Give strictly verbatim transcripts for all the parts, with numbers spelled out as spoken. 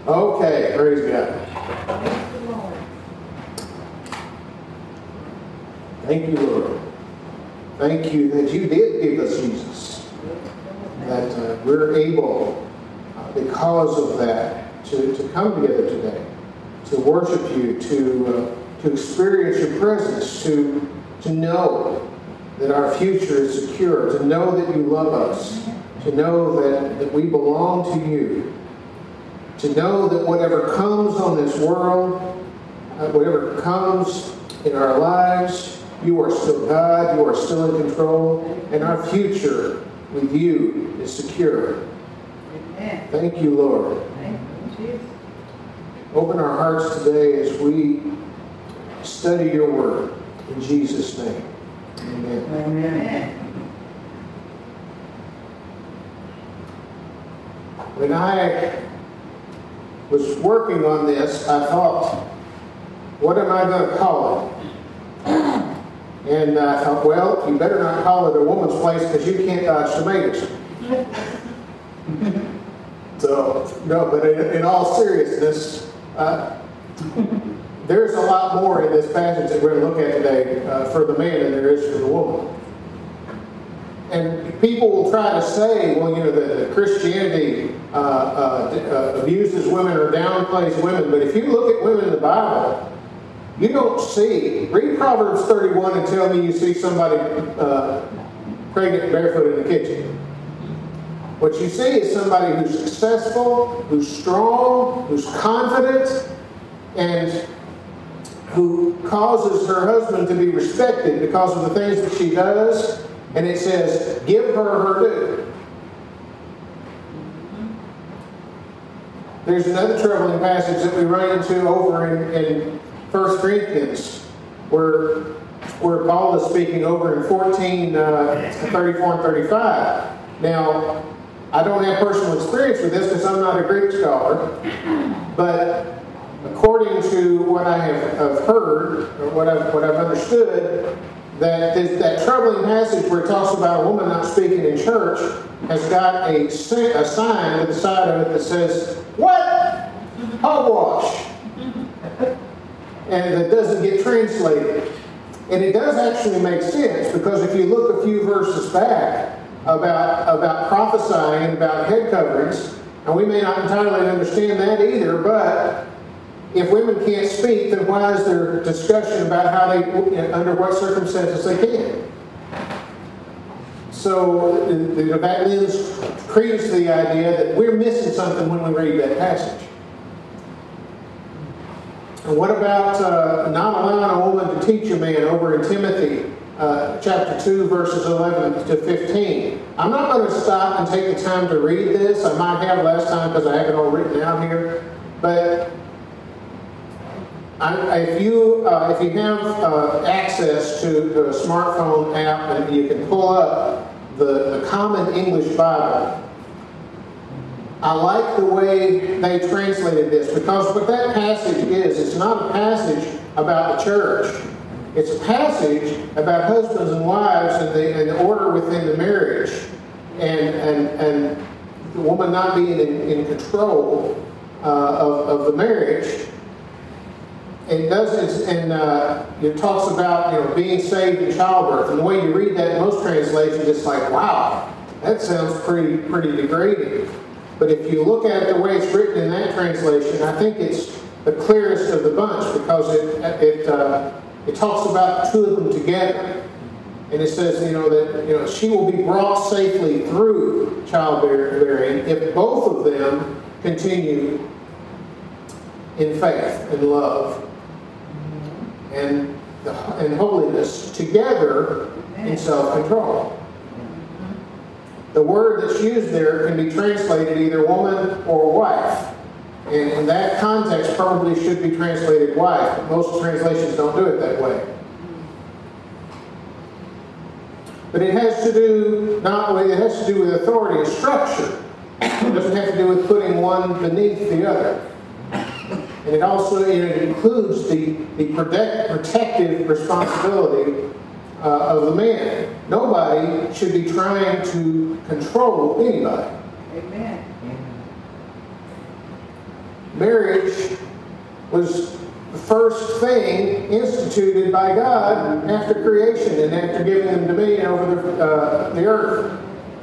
Okay, praise God. Thank you, Lord. Thank you that you did give us Jesus. That uh, we're able, uh, because of that, to, to come together today, to worship you, to uh, to experience your presence, to, to know that our future is secure, to know that you love us, to know that, that we belong to you, to know that whatever comes on this world, uh, whatever comes in our lives, you are still God, you are still in control, and our future with you is secure. Amen. Thank you, Lord. Thank you, Jesus. Open our hearts today as we study your word. In Jesus' name. Amen. Amen. When I was working on this, I thought, what am I going to call it? And I thought, well, you better not call it a woman's place because you can't dodge tomatoes. So, no, but in, in all seriousness, uh, there's a lot more in this passage that we're going to look at today uh, for the man than there is for the woman. And people will try to say, well, you know, that Christianity uh, uh, uh, abuses women or downplays women. But if you look at women in the Bible, you don't see, read Proverbs thirty-one and tell me you see somebody uh, pregnant barefoot in the kitchen. What you see is somebody who's successful, who's strong, who's confident, and who causes her husband to be respected because of the things that she does. And it says, give her her due. There's another troubling passage that we run into over in, in First Corinthians, where, where Paul is speaking over in fourteen, uh, thirty-four and thirty-five. Now, I don't have personal experience with this because I'm not a Greek scholar, but according to what I have, have heard, or what I've, what I've understood, that this, that troubling passage where it talks about a woman not speaking in church has got a, a sign at the side of it that says, what? Hogwash. And that doesn't get translated. And it does actually make sense, because if you look a few verses back about, about prophesying, about head coverings, and we may not entirely understand that either, but if women can't speak, then why is there discussion about how they, under what circumstances they can? So that lends credence to the idea that we're missing something when we read that passage. And what about uh, not allowing a woman to teach a man over in Timothy uh, chapter two, verses eleven to fifteen? I'm not going to stop and take the time to read this. I might have last time because I have it all written out here. But I, if you uh, if you have uh, access to the smartphone app, and you can pull up the, the Common English Bible, I like the way they translated this, because what that passage is, it's not a passage about the church. It's a passage about husbands and wives and the, and the order within the marriage, and and and the woman not being in, in control uh, of, of the marriage. It does, and uh, it talks about, you know, being saved in childbirth. And the way you read that in most translations, it's like, wow, that sounds pretty pretty degrading. But if you look at it the way it's written in that translation, I think it's the clearest of the bunch, because it it uh, it talks about two of them together, and it says, you know, that, you know, she will be brought safely through childbearing if both of them continue in faith and love and and holiness together in self-control. The word that's used there can be translated either woman or wife. And in that context, probably should be translated wife, but most translations don't do it that way. But it has to do not with, it has to do with authority and structure. It doesn't have to do with putting one beneath the other. And it also it includes the, the protect, protective responsibility uh, of the man. Nobody should be trying to control anybody. Amen. marriage was the first thing instituted by God after creation and after giving them dominion over the, uh, the earth.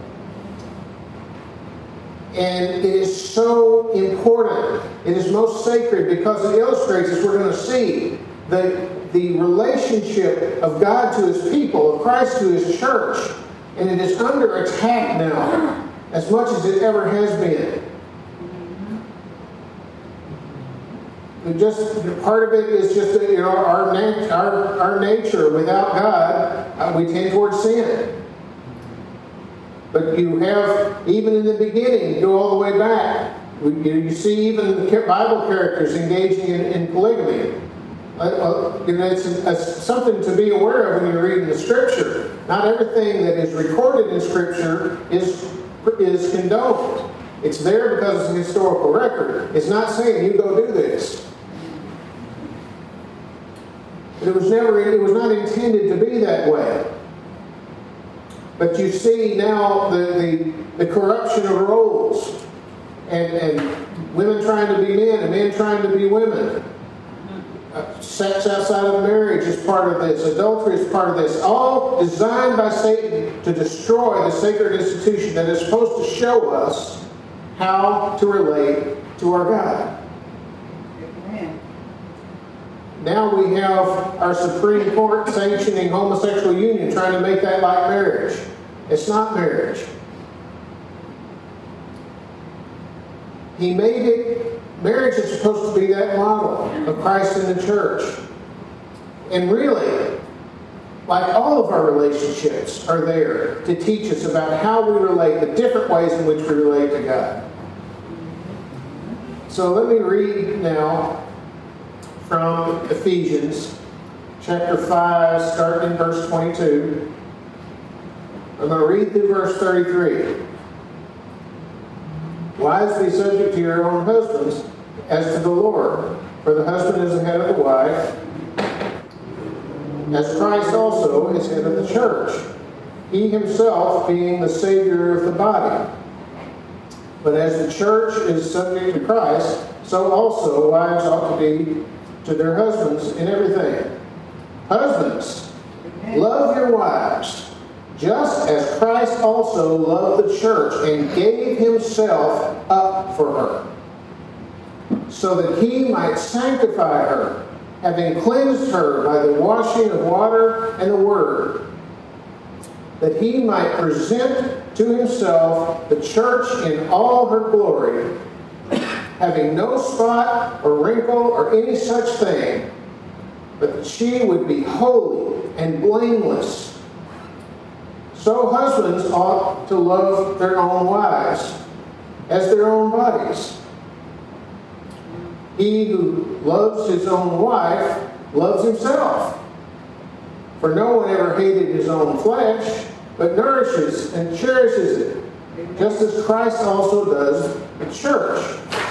And it is so important. It is most sacred because it illustrates, as we're going to see, the, the relationship of God to His people, of Christ to His church. And it is under attack now, as much as it ever has been. And just part of it is just, you know, our, nat- our, our nature. Without God, uh, we tend towards sin. But you have, even in the beginning, you go all the way back. You, you see even the Bible characters engaging in, in polygamy. Uh, you know, it's, it's something to be aware of when you're reading the Scripture. Not everything that is recorded in Scripture is, is condoned. It's there because it's a historical record. It's not saying you go do this. It was never, it was not intended to be that way. But you see now the, the, the corruption of roles, and, and women trying to be men and men trying to be women. Uh, sex outside of marriage is part of this. Adultery is part of this. All designed by Satan to destroy the sacred institution that is supposed to show us how to relate to our God. Amen. Now we have our Supreme Court sanctioning homosexual union, trying to make that like marriage. It's not marriage. He made it, marriage is supposed to be that model of Christ in the church. And really, like all of our relationships are there to teach us about how we relate, the different ways in which we relate to God. So let me read now from Ephesians chapter five, starting in verse twenty-two. I'm going to read through verse thirty-three. Wives, be subject to your own husbands as to the Lord, for the husband is the head of the wife, as Christ also is head of the church, he himself being the Savior of the body. But as the church is subject to Christ, so also wives ought to be to their husbands in everything. Husbands, love your wives, just as Christ also loved the church and gave himself up for her, so that he might sanctify her, having cleansed her by the washing of water and the word, that he might present to himself the church in all her glory, having no spot or wrinkle or any such thing, but that she would be holy and blameless. So husbands ought to love their own wives as their own bodies. He who loves his own wife loves himself. For no one ever hated his own flesh, but nourishes and cherishes it, just as Christ also does the church.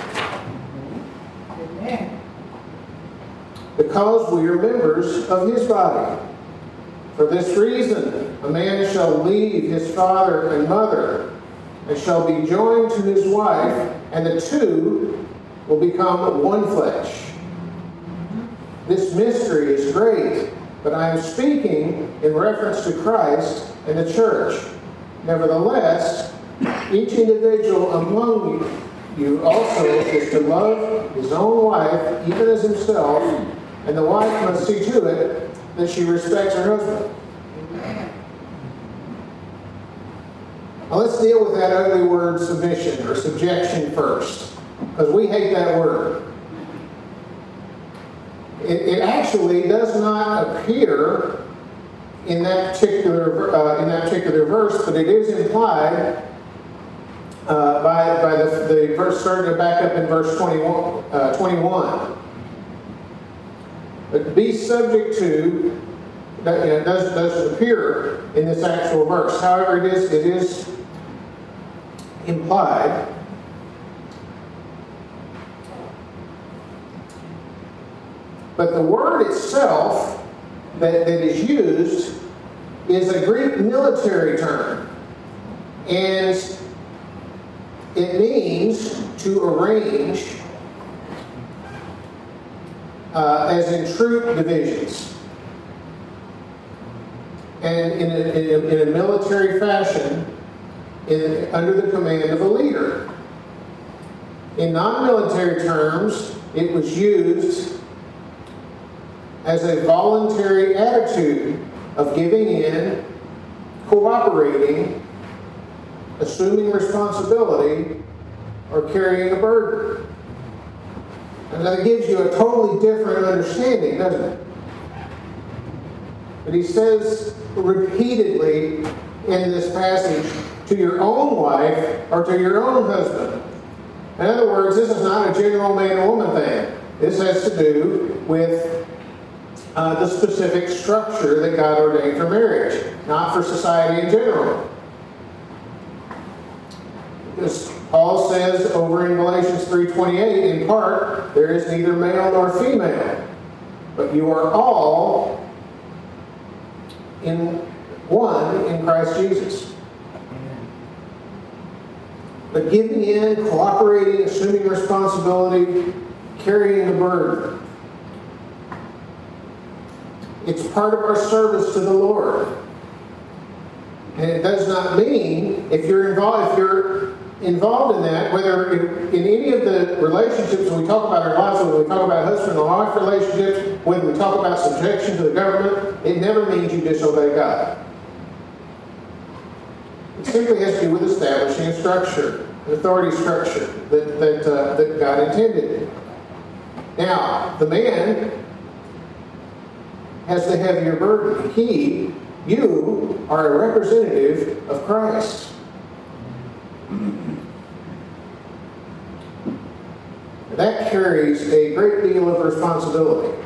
Amen. Because we are members of his body. For this reason, a man shall leave his father and mother, and shall be joined to his wife, and the two will become one flesh. This mystery is great, but I am speaking in reference to Christ and the church. Nevertheless, each individual among you, you also is to love his own wife, even as himself, and the wife must see to it that she respects her husband. Now let's deal with that ugly word submission or subjection first, because we hate that word. It, it actually does not appear in that particular uh, in that particular verse, but it is implied uh, by by the, the verse starting to back up in verse twenty-one. Uh, twenty-one. But be subject to, that, you know, doesn't doesn't appear in this actual verse. However, it is it is implied. But the word itself that, that is used is a Greek military term. And it means to arrange uh, as in troop divisions. And in a, in a, in a military fashion, in, under the command of a leader. In non-military terms, it was used as a voluntary attitude of giving in, cooperating, assuming responsibility, or carrying a burden. And that gives you a totally different understanding, doesn't it? But he says repeatedly in this passage, to your own wife or to your own husband. In other words, this is not a general man-woman thing. This has to do with uh, the specific structure that God ordained for marriage, not for society in general. Because Paul says over in Galatians three twenty-eight, in part, there is neither male nor female, but you are all in one in Christ Jesus. But giving in, cooperating, assuming responsibility, carrying the burden. It's part of our service to the Lord. And it does not mean, if you're involved, if you're involved in that, whether in, in any of the relationships when we talk about our lives, when we talk about husband and wife relationships, when we talk about subjection to the government, it never means you disobey God. It simply has to do with establishing a structure, an authority structure that, that, uh, that God intended. Now, the man has the heavier burden. He, you, are a representative of Christ. That carries a great deal of responsibility.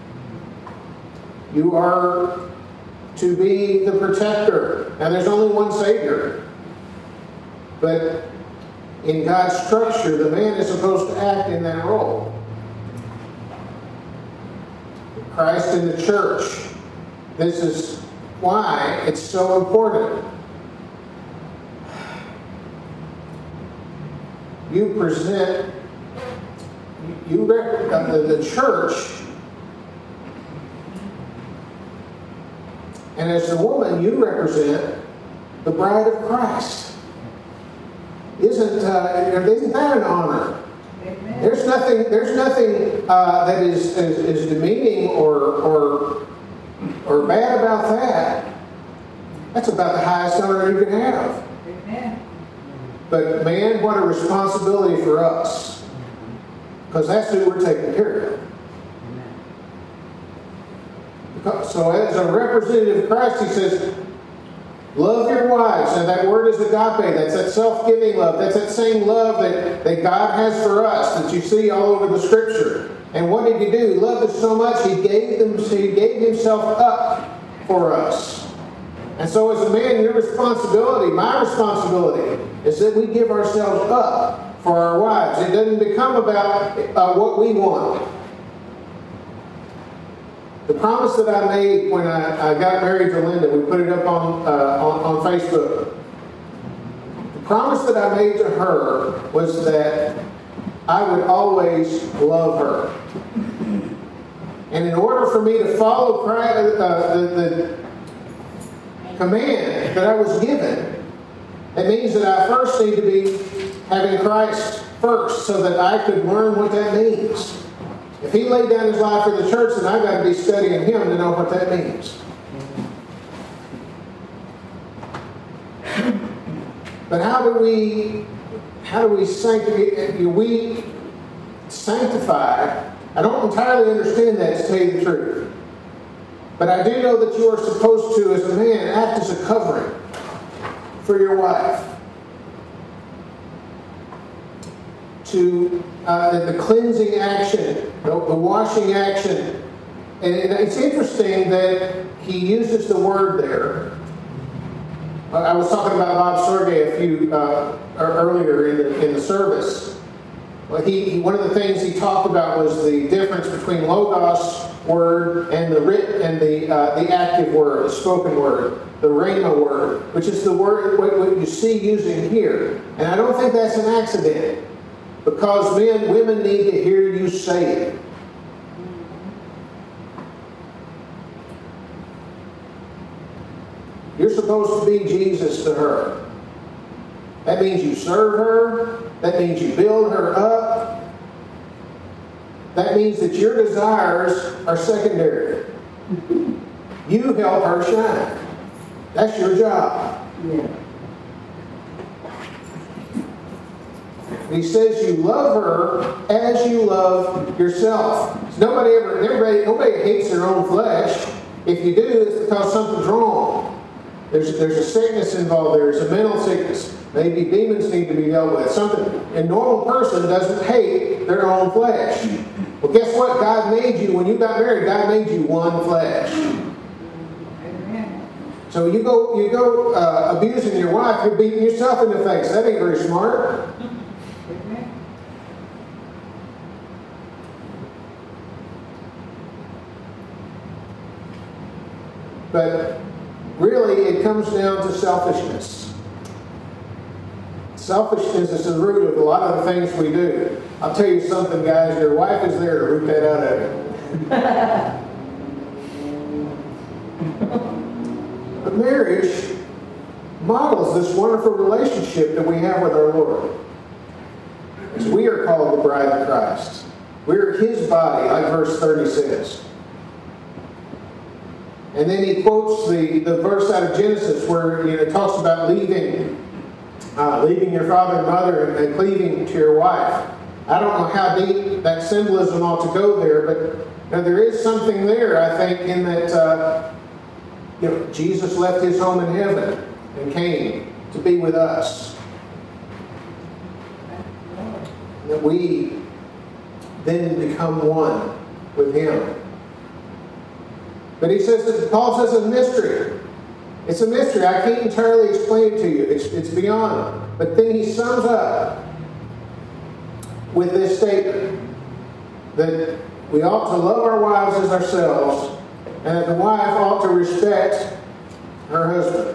You are to be the protector. Now, there's only one Savior. But in God's structure, the man is supposed to act in that role. Christ in the church. This is why it's so important. You present, you represent the church. And as the woman, you represent the bride of Christ. Isn't uh, isn't that an honor? Amen. There's nothing. There's nothing uh, that is, is is demeaning or or or bad about that. That's about the highest honor you can have. Amen. But man, what a responsibility for us, because that's who we're taking care of. So as a representative of Christ, he says, love your wives. And that word is agape. That's that self-giving love. That's that same love that, that God has for us that you see all over the Scripture. And what did he do? He loved us so much, he gave them, he gave himself up for us. And so as a man, your responsibility, my responsibility, is that we give ourselves up for our wives. It doesn't become about uh, what we want. The promise that I made when I, I got married to Linda, we put it up on, uh, on, on Facebook. The promise that I made to her was that I would always love her. And in order for me to follow Christ, uh, the, the command that I was given, it means that I first need to be having Christ first so that I could learn what that means. If he laid down his life for the church, then I've got to be studying him to know what that means. But how do we, how do we sanctify? We sanctify. I don't entirely understand that, to tell you the truth. But I do know that you are supposed to, as a man, act as a covering for your wife. To uh, the cleansing action, the, the washing action. And it, it's interesting that he uses the word there. Uh, I was talking about Bob Sergey a few uh, earlier in the, in the service. Well, he, he one of the things he talked about was the difference between logos word and the written and the uh, the active word, the spoken word, the rhema word, which is the word what, what you see using here. And I don't think that's an accident. Because men, women need to hear you say it. supposed to be Jesus to her. That means you serve her. That means you build her up. That means that your desires are secondary. You help her shine. That's your job. Yeah. He says you love her as you love yourself. Nobody ever, everybody, nobody hates their own flesh. If you do, it's because something's wrong. There's, there's a sickness involved. There's a mental sickness. Maybe demons need to be dealt with. Something. A normal person doesn't hate their own flesh. Well, guess what? God made you, when you got married, God made you one flesh. Amen. So you go, you go uh, abusing your wife, you're beating yourself in the face. That ain't very smart. Amen. But really, it comes down to selfishness. Selfishness is the root of a lot of the things we do. I'll tell you something, guys. Your wife is there to root that out of you. But marriage models this wonderful relationship that we have with our Lord. As we are called the bride of Christ. We're His body, like verse thirty says. And then he quotes the, the verse out of Genesis where, you know, it talks about leaving, uh, leaving your father and mother and, and cleaving to your wife. I don't know how deep that symbolism ought to go there, but you know, there is something there, I think, in that uh, you know, Jesus left His home in heaven and came to be with us. That we then become one with Him. But he says, that Paul says it's a mystery. It's a mystery. I can't entirely explain it to you. It's, it's beyond. But then he sums up with this statement that we ought to love our wives as ourselves, and that the wife ought to respect her husband.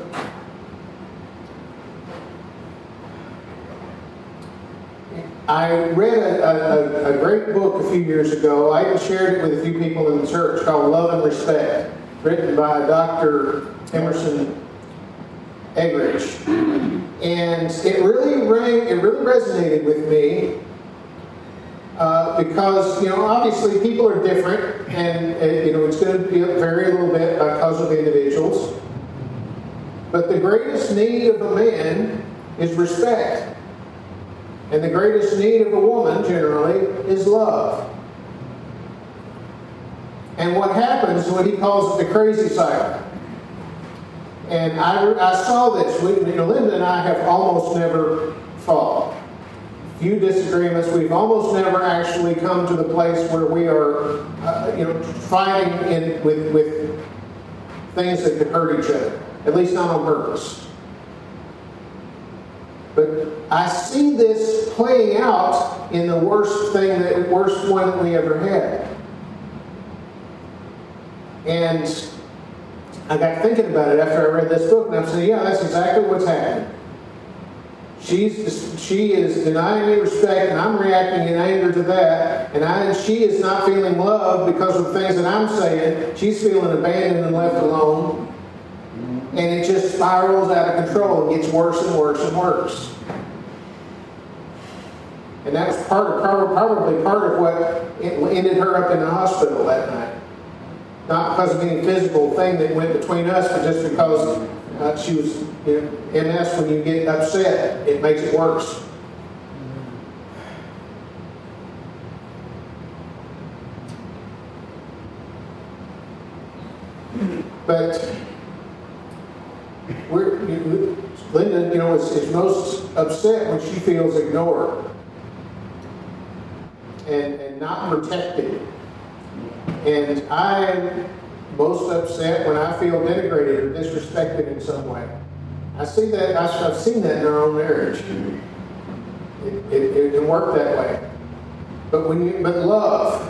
I read a, a, a great book a few years ago. I even shared it with a few people in the church, called Love and Respect, written by Doctor Emerson Eggridge. And it really rang, it really resonated with me uh, because, you know, obviously people are different, and, and you know, it's going to vary a little bit because of individuals. But the greatest need of a man is respect. And the greatest need of a woman, generally, is love. And what happens, what he calls it the crazy cycle. And I, I saw this. We, you know, Linda and I have almost never fought. Few disagreements. We've almost never actually come to the place where we are, uh, you know, fighting in, with, with things that could hurt each other. At least not on purpose. But I see this playing out in the worst thing, the worst one that we ever had. And I got thinking about it after I read this book, and I'm saying, yeah, that's exactly what's happening. She's, she is denying me respect, and I'm reacting in anger to that. And I, she is not feeling love because of things that I'm saying. She's feeling abandoned and left alone. And it just spirals out of control and gets worse and worse and worse. And that was part of, probably part of what ended her up in the hospital that night. Not because of any physical thing that went between us, but just because uh, she was, you know, M S, when you get upset, it makes it worse. But we're, you, Linda, you know, is, is most upset when she feels ignored and, and not protected. And I'm most upset when I feel denigrated or disrespected in some way. I see that. I've seen that in our own marriage. It, it, it can work that way. But when you, but love.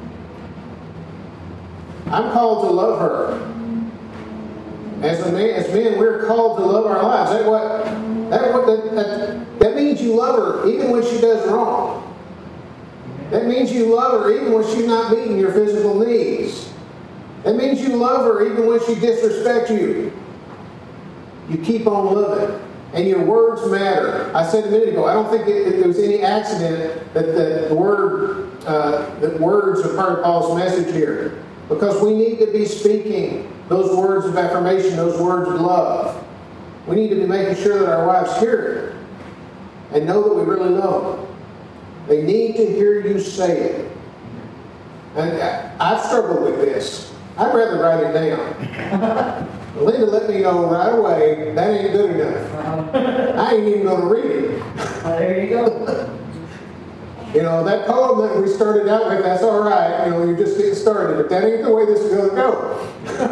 I'm called to love her. As a man, as men, we're called to love our lives. That what? That what? That, that, that means you love her even when she does wrong. That means you love her even when she's not meeting your physical needs. That means you love her even when she disrespects you. you keep on living. And your words matter. I said a minute ago, I don't think it, it, there was any accident that the, the word, uh, that words are part of Paul's message here. Because we need to be speaking those words of affirmation, those words of love. We need to be making sure that our wives hear it and know that we really love them. They need to hear you say it. And I've struggled with this. I'd rather write it down. Linda let me know right away, that ain't good enough. I ain't even going to read it. Well, there you go. You know, that poem that we started out with, that's all right. You know, you're just getting started. But that ain't the way this is going to go.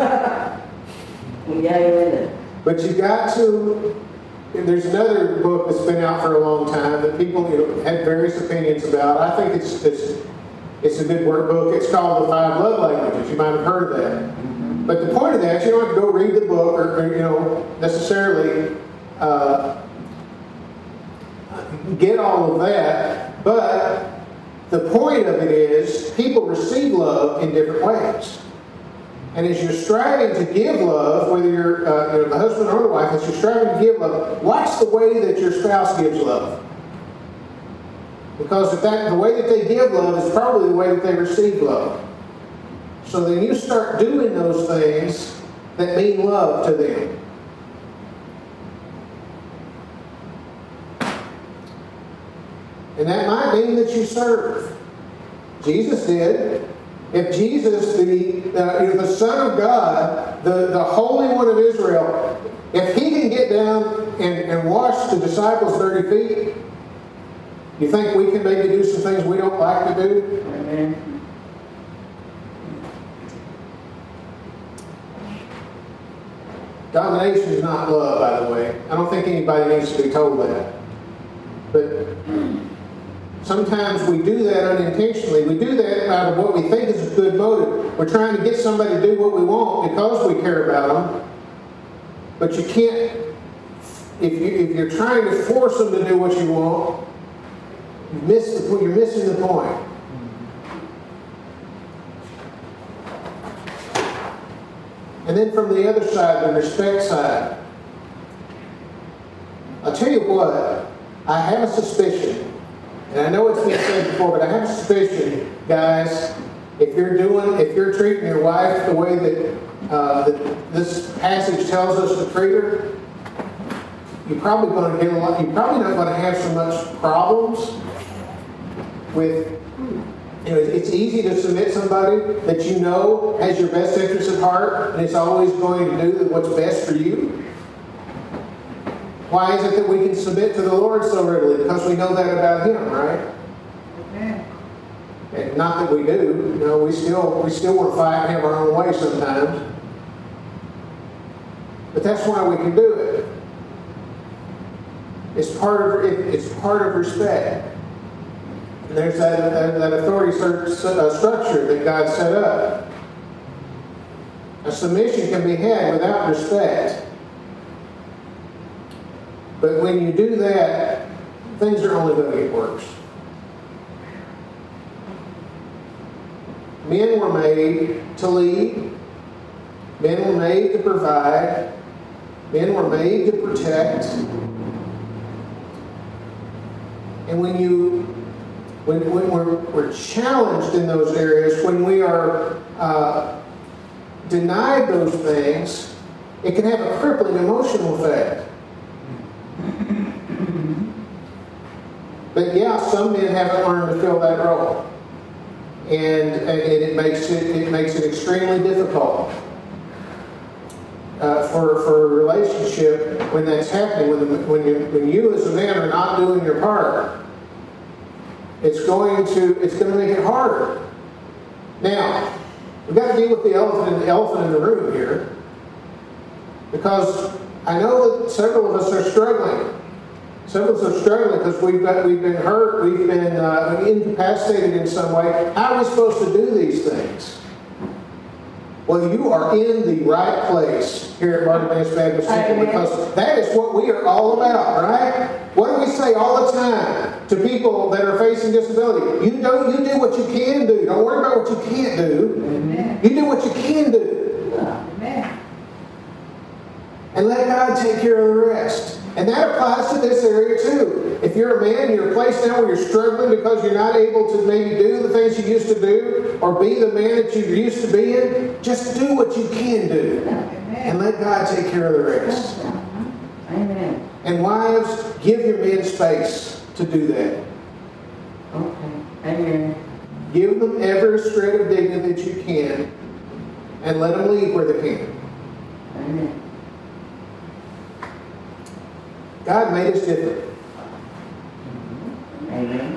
Yeah, you're in it. But you got to... There's another book that's been out for a long time that people, you know, have various opinions about. I think it's it's, it's a good word book. It's called The Five Love Languages. You might have heard of that. Mm-hmm. But the point of that is you don't have to go read the book or, or you know, necessarily uh, get all of that. But the point of it is people receive love in different ways. And as you're striving to give love, whether you're uh, you know, the husband or the wife, as you're striving to give love, watch the way that your spouse gives love. Because if that, the way that they give love is probably the way that they receive love. So then you start doing those things that mean love to them. And that might mean that you serve. Jesus did. If Jesus, the, uh, you know, the Son of God, the, the Holy One of Israel, if He can get down and, and wash the disciples' dirty feet, you think we can maybe do some things we don't like to do? Amen. Domination is not love, by the way. I don't think anybody needs to be told that. But sometimes we do that unintentionally. We do that out of what we think is a good motive. We're trying to get somebody to do what we want because we care about them. But you can't, if, you, if you're trying to force them to do what you want, you miss the, you're missing the point. And then from the other side, the respect side, I'll tell you what, I have a suspicion. And I know it's been said before, but I have a suspicion, guys, if you're doing, if you're treating your wife the way that, uh, that this passage tells us to treat her, you're probably going to get a lot, you're probably not going to have so much problems with, you know, it's easy to submit somebody that you know has your best interest at heart and is always going to do what's best for you. Why is it that we can submit to the Lord so readily? Because we know that about Him, right? Amen. And not that we do. You know, we still we still want to fight and have our own way sometimes. But that's why we can do it. It's part of it, it's part of respect. And there's that, that, that authority structure that God set up. A submission can be had without respect. But when you do that, things are only going to get worse. Men were made to lead. Men were made to provide. Men were made to protect. And when you, when, when we're, we're challenged in those areas, when we are uh, denied those things, it can have a crippling emotional effect. But yeah, some men haven't learned to fill that role, and, and it makes it it makes it extremely difficult uh, for for a relationship when that's happening. When the, when you when you as a man are not doing your part, it's going to it's going to make it harder. Now, we've got to deal with the elephant the elephant in the room here, because I know that several of us are struggling. Some of us are struggling because we've got, we've been hurt, we've been uh, incapacitated in some way. How are we supposed to do these things? Well, you are in the right place here at Bartimaeus Baptist Temple, because that is what we are all about, right? What do we say all the time to people that are facing disability? You don't. You do what you can do. Don't worry about what you can't do. Amen. You do what you can do. Amen. And let God take care of the rest. And that applies to this area too. If you're a man, you're in a place now where you're struggling because you're not able to maybe do the things you used to do or be the man that you used to be in, just do what you can do. And let God take care of the rest. Amen. And wives, give your men space to do that. Okay. Amen. Give them every shred of dignity that you can and let them lead where they can. Amen. God made us different. Amen.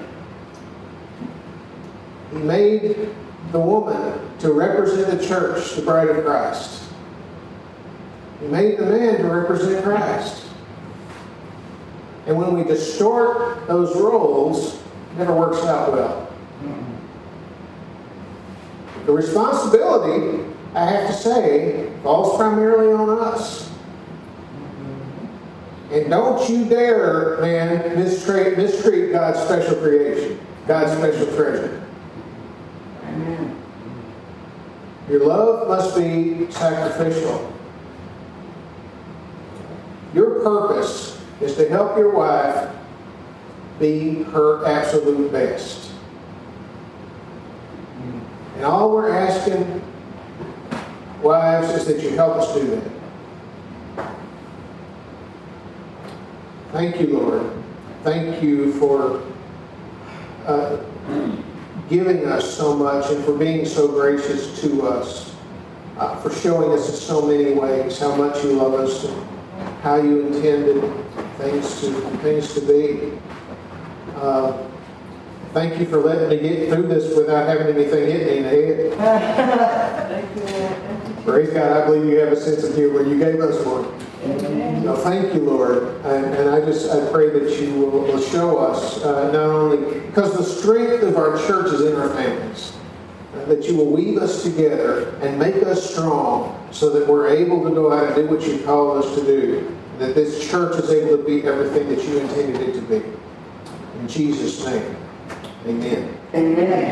He made the woman to represent the church, the bride of Christ. He made the man to represent Christ. And when we distort those roles, it never works out well. The responsibility, I have to say, falls primarily on us. And don't you dare, man, mistreat, mistreat God's special creation, God's special treasure. Amen. Your love must be sacrificial. Your purpose is to help your wife be her absolute best. And all we're asking, wives, is that you help us do that. Thank you, Lord. Thank you for uh, giving us so much and for being so gracious to us, uh, for showing us in so many ways how much you love us and how you intended things to, things to be. Uh, thank you for letting me get through this without having anything hit me in the head. Thank you, Lord. Thank you. Praise God, I believe you have a sense of humor. You gave us one. Amen. So thank you, Lord, and, and I just I pray that you will, will show us uh, not only because the strength of our church is in our families, uh, that you will weave us together and make us strong, so that we're able to go out and do what you called us to do. That this church is able to be everything that you intended it to be. In Jesus' name, amen. Amen.